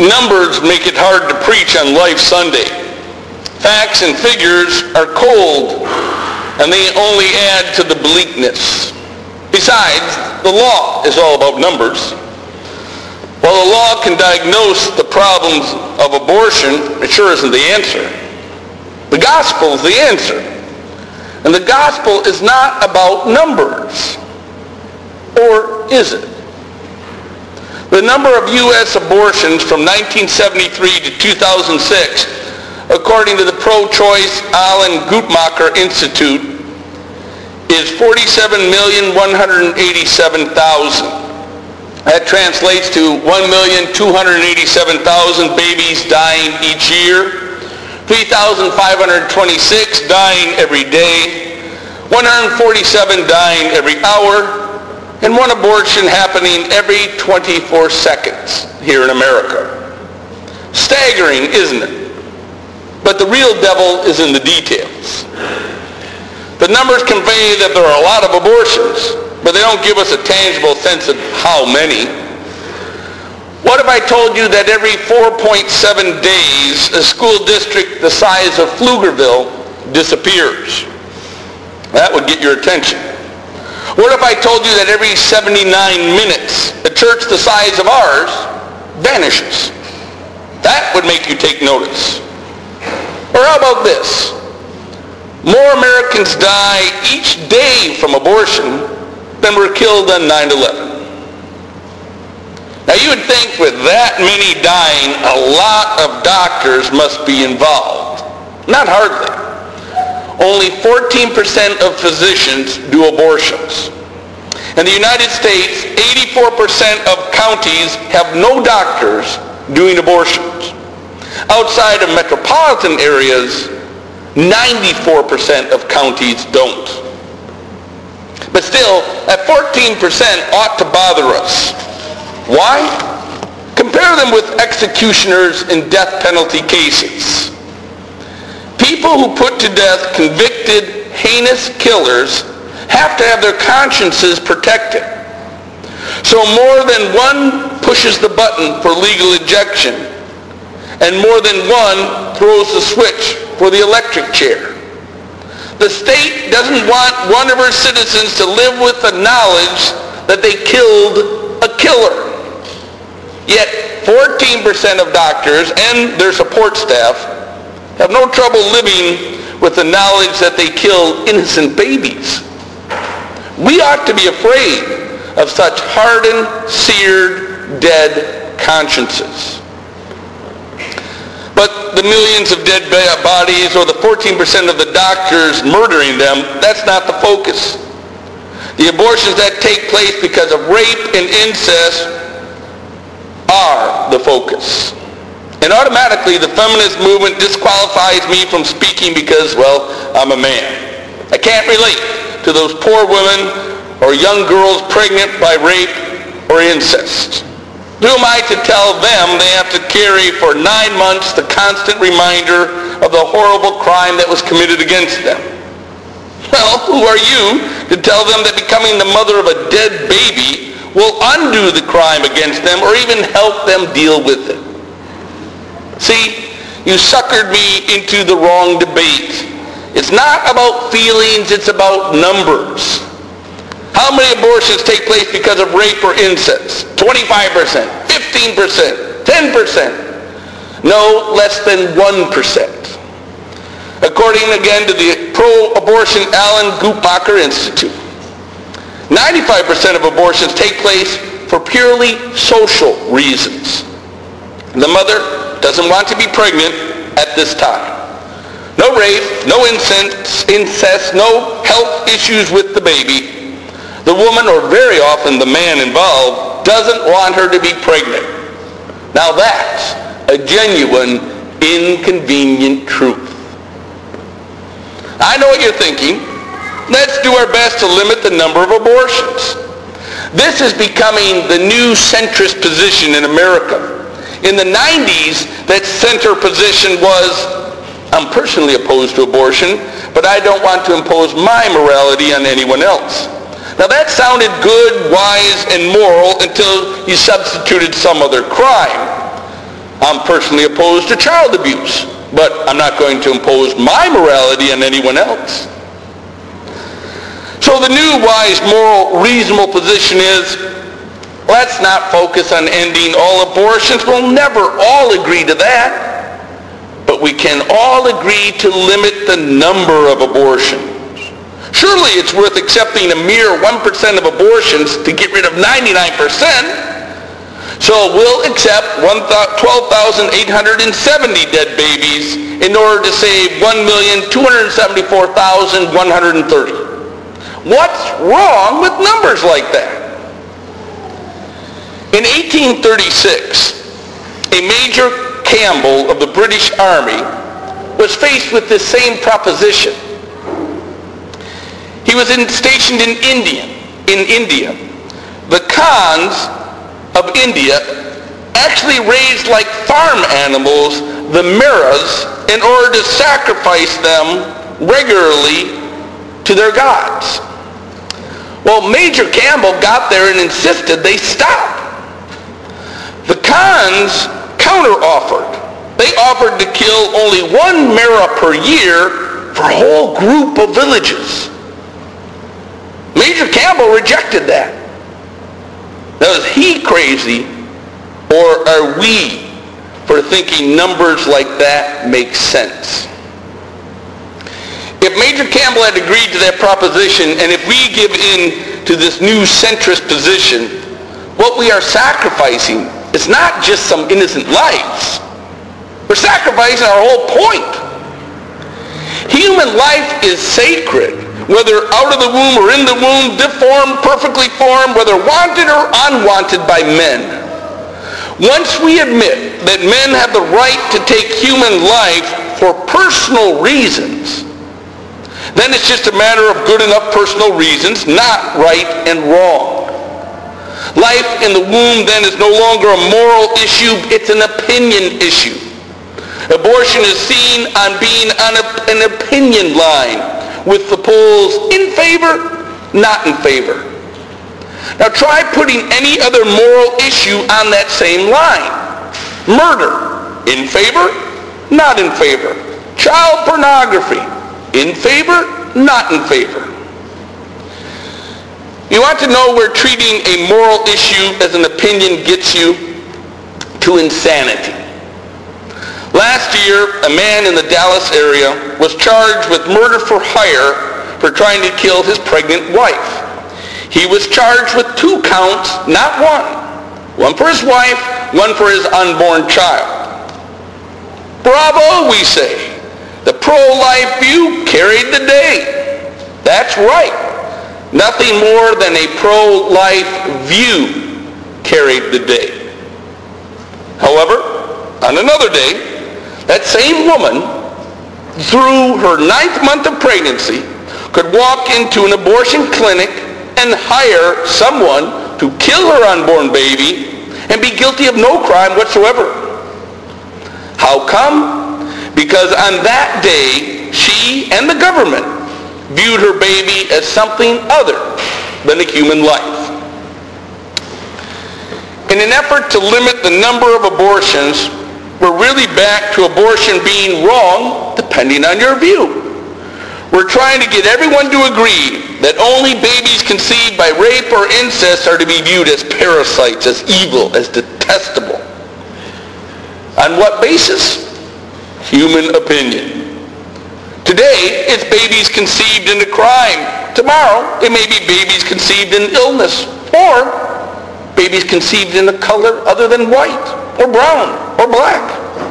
Numbers make it hard to preach on Life Sunday. Facts and figures are cold, and they only add to the bleakness. Besides, the law is all about numbers. While the law can diagnose the problems of abortion, it sure isn't the answer. The gospel is the answer. And the gospel is not about numbers. Or is it? The number of U.S. abortions from 1973 to 2006, according to the pro-choice Alan Guttmacher Institute, is 47,187,000. That translates to 1,287,000 babies dying each year, 3,526 dying every day, 147 dying every hour, and one abortion happening every 24 seconds here in America. Staggering, isn't it? But the real devil is in the details. The numbers convey that there are a lot of abortions, but they don't give us a tangible sense of how many. What if I told you that every 4.7 days a school district the size of Pflugerville disappears? That would get your attention. What if I told you that every 79 minutes a church the size of ours vanishes? That would make you take notice. Or how about this? More Americans die each day from abortion than were killed on 9/11. Now you would think with that many dying, a lot of doctors must be involved. Not hardly. Only 14% of physicians do abortions. In the United States, 84% of counties have no doctors doing abortions. Outside of metropolitan areas, 94% of counties don't. But still, that 14% ought to bother us. Why? Compare them with executioners in death penalty cases. People who put to death convicted, heinous killers have to have their consciences protected. So more than one pushes the button for legal ejection, and more than one throws the switch for the electric chair. The state doesn't want one of her citizens to live with the knowledge that they killed a killer. Yet 14% of doctors and their support staff have no trouble living with the knowledge that they kill innocent babies. We ought to be afraid of such hardened, seared, dead consciences. But the millions of dead bodies or the 14% of the doctors murdering them, that's not the focus. The abortions that take place because of rape and incest are the focus. And automatically the feminist movement disqualifies me from speaking because, well, I'm a man. I can't relate to those poor women or young girls pregnant by rape or incest. Who am I to tell them they have to carry for 9 months the constant reminder of the horrible crime that was committed against them? Well, who are you to tell them that becoming the mother of a dead baby will undo the crime against them or even help them deal with it? See, you suckered me into the wrong debate. It's not about feelings, it's about numbers. How many abortions take place because of rape or incest? 25%, 15%, 10%. No, less than 1%. According again to the pro-abortion Alan Guttmacher Institute, 95% of abortions take place for purely social reasons. The mother doesn't want to be pregnant at this time. No rape, no incest, no health issues with the baby. The woman, or very often the man involved, doesn't want her to be pregnant. Now that's a genuine, inconvenient truth. I know what you're thinking. Let's do our best to limit the number of abortions. This is becoming the new centrist position in America. In the 90s, that center position was, I'm personally opposed to abortion, but I don't want to impose my morality on anyone else. Now that sounded good, wise, and moral until you substituted some other crime. I'm personally opposed to child abuse, but I'm not going to impose my morality on anyone else. So the new, wise, moral, reasonable position is, let's not focus on ending all abortions. We'll never all agree to that. But we can all agree to limit the number of abortions. Surely it's worth accepting a mere 1% of abortions to get rid of 99%. So we'll accept 12,870 dead babies in order to save 1,274,130. What's wrong with numbers like that? In 1836, a Major Campbell of the British Army was faced with this same proposition. He was stationed in India. The Khans of India actually raised like farm animals the meras in order to sacrifice them regularly to their gods. Well, Major Campbell got there and insisted they stop. The Khans counter-offered. They offered to kill only one mera per year for a whole group of villages. Major Campbell rejected that. Now, is he crazy, or are we for thinking numbers like that make sense? If Major Campbell had agreed to that proposition, and if we give in to this new centrist position, what we are sacrificing is not just some innocent lives. We're sacrificing our whole point. Human life is sacred, whether out of the womb or in the womb, deformed, perfectly formed, whether wanted or unwanted by men. Once we admit that men have the right to take human life for personal reasons, then it's just a matter of good enough personal reasons, not right and wrong. Life in the womb then is no longer a moral issue, it's an opinion issue. Abortion is seen on being on an opinion line, with the polls in favor, not in favor. Now try putting any other moral issue on that same line. Murder, in favor, not in favor. Child pornography, in favor, not in favor. You want to know where treating a moral issue as an opinion gets you? To insanity. Last year, a man in the Dallas area was charged with murder for hire for trying to kill his pregnant wife. He was charged with 2 counts, not one. One for his wife, one for his unborn child. Bravo, we say. The pro-life view carried the day. That's right. Nothing more than a pro-life view carried the day. However, on another day, that same woman, through her 9th month of pregnancy, could walk into an abortion clinic and hire someone to kill her unborn baby and be guilty of no crime whatsoever. How come? Because on that day, she and the government viewed her baby as something other than a human life. In an effort to limit the number of abortions, we're really back to abortion being wrong, depending on your view. We're trying to get everyone to agree that only babies conceived by rape or incest are to be viewed as parasites, as evil, as detestable. On what basis? Human opinion. Today, it's babies conceived into crime. Tomorrow, it may be babies conceived in illness, or babies conceived in a color other than white, or brown, or black.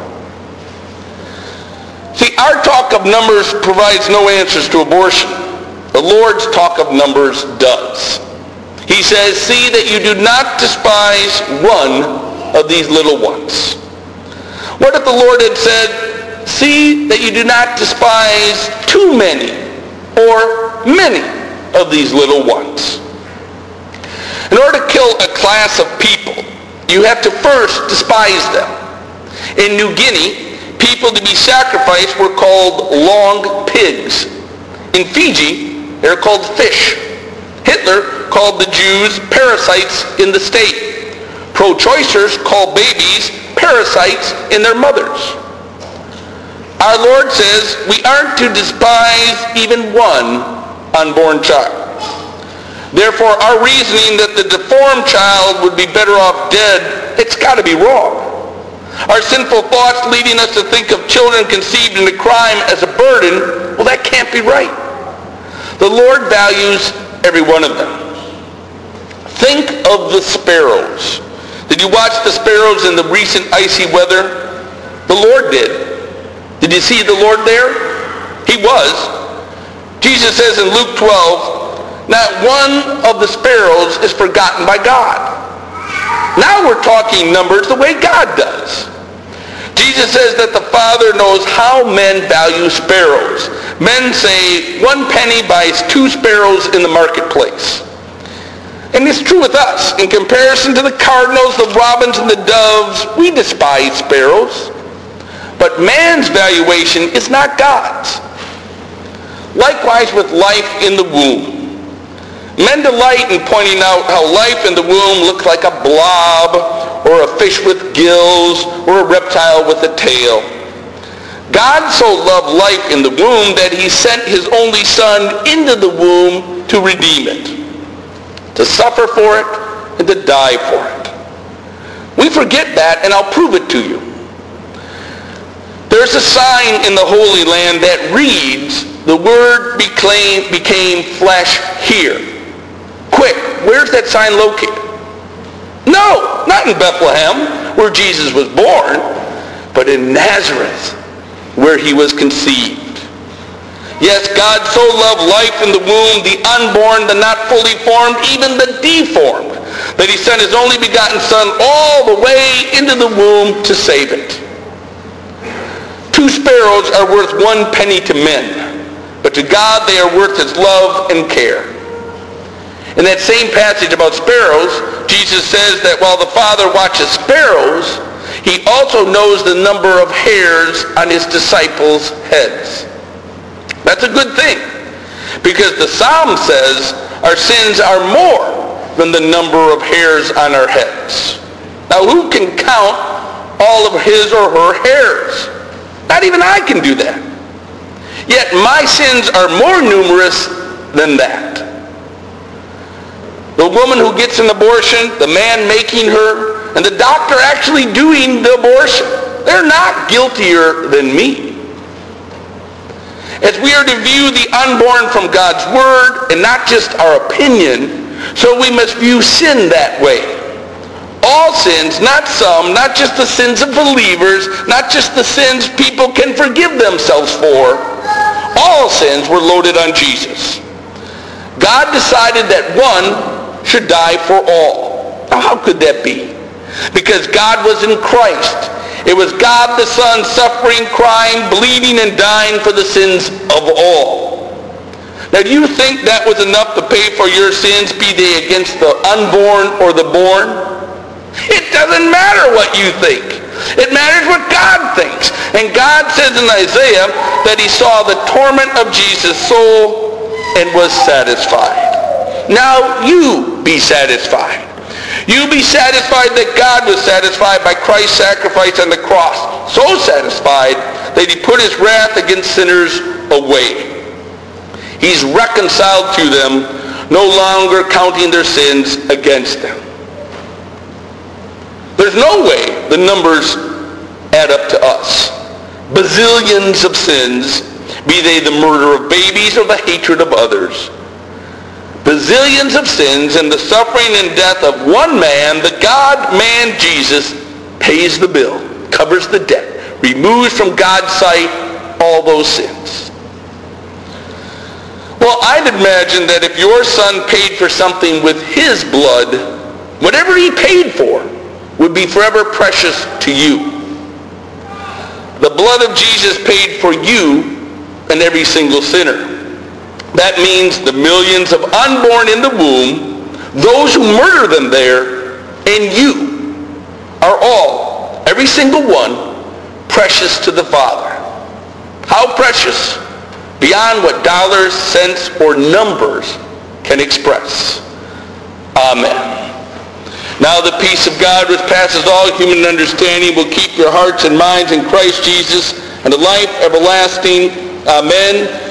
See, our talk of numbers provides no answers to abortion. The Lord's talk of numbers does. He says, see that you do not despise one of these little ones. What if the Lord had said, see that you do not despise too many or many of these little ones? In order to kill a class of people, you have to first despise them. In New Guinea, people to be sacrificed were called long pigs. In Fiji, they were called fish. Hitler called the Jews parasites in the state. Pro-choicers call babies parasites in their mothers. Our Lord says we aren't to despise even one unborn child. Therefore, our reasoning that the deformed child would be better off dead, it's got to be wrong. Our sinful thoughts leading us to think of children conceived in a crime as a burden, well, that can't be right. The Lord values every one of them. Think of the sparrows. Did you watch the sparrows in the recent icy weather? The Lord did. Did you see the Lord there? He was. Jesus says in Luke 12, not one of the sparrows is forgotten by God. Now we're talking numbers the way God does. Jesus says that the Father knows how men value sparrows. Men say 1 penny buys 2 sparrows in the marketplace. And it's true with us. In comparison to the cardinals, the robins, and the doves, we despise sparrows. But man's valuation is not God's. Likewise with life in the womb. Men delight in pointing out how life in the womb looks like a blob, or a fish with gills, or a reptile with a tail. God so loved life in the womb that he sent his only Son into the womb to redeem it, to suffer for it, and to die for it. We forget that, and I'll prove it to you. There's a sign in the Holy Land that reads, the Word became flesh here. Quick, where's that sign located? No, not in Bethlehem, where Jesus was born, but in Nazareth, where he was conceived. Yes, God so loved life in the womb, the unborn, the not fully formed, even the deformed, that he sent his only begotten Son all the way into the womb to save it. 2 sparrows are worth 1 penny to men, but to God they are worth his love and care. In that same passage about sparrows, Jesus says that while the Father watches sparrows, he also knows the number of hairs on his disciples' heads. That's a good thing, because the Psalm says our sins are more than the number of hairs on our heads. Now, who can count all of his or her hairs? Not even I can do that. Yet my sins are more numerous than that. The woman who gets an abortion, the man making her, and the doctor actually doing the abortion, they're not guiltier than me. As we are to view the unborn from God's Word and not just our opinion, so we must view sin that way. All sins, not some, not just the sins of believers, not just the sins people can forgive themselves for. All sins were loaded on Jesus. God decided that one should die for all. Now, how could that be? Because God was in Christ. It was God the Son suffering, crying, bleeding, and dying for the sins of all. Now, do you think that was enough to pay for your sins, be they against the unborn or the born? It doesn't matter what you think. It matters what God thinks. And God says in Isaiah that he saw the torment of Jesus' soul and was satisfied. Now you be satisfied. You be satisfied that God was satisfied by Christ's sacrifice on the cross. So satisfied that he put his wrath against sinners away. He's reconciled to them, no longer counting their sins against them. There's no way the numbers add up to us. Bazillions of sins, be they the murder of babies or the hatred of others. Bazillions of sins, and the suffering and death of one man, the God-man Jesus, pays the bill, covers the debt, removes from God's sight all those sins. Well, I'd imagine that if your Son paid for something with his blood, whatever he paid for would be forever precious to you. The blood of Jesus paid for you and every single sinner. That means the millions of unborn in the womb, those who murder them there, and you are all, every single one, precious to the Father. How precious? Beyond what dollars, cents, or numbers can express. Amen. Now the peace of God, which passes all human understanding, will keep your hearts and minds in Christ Jesus, and the life everlasting. Amen.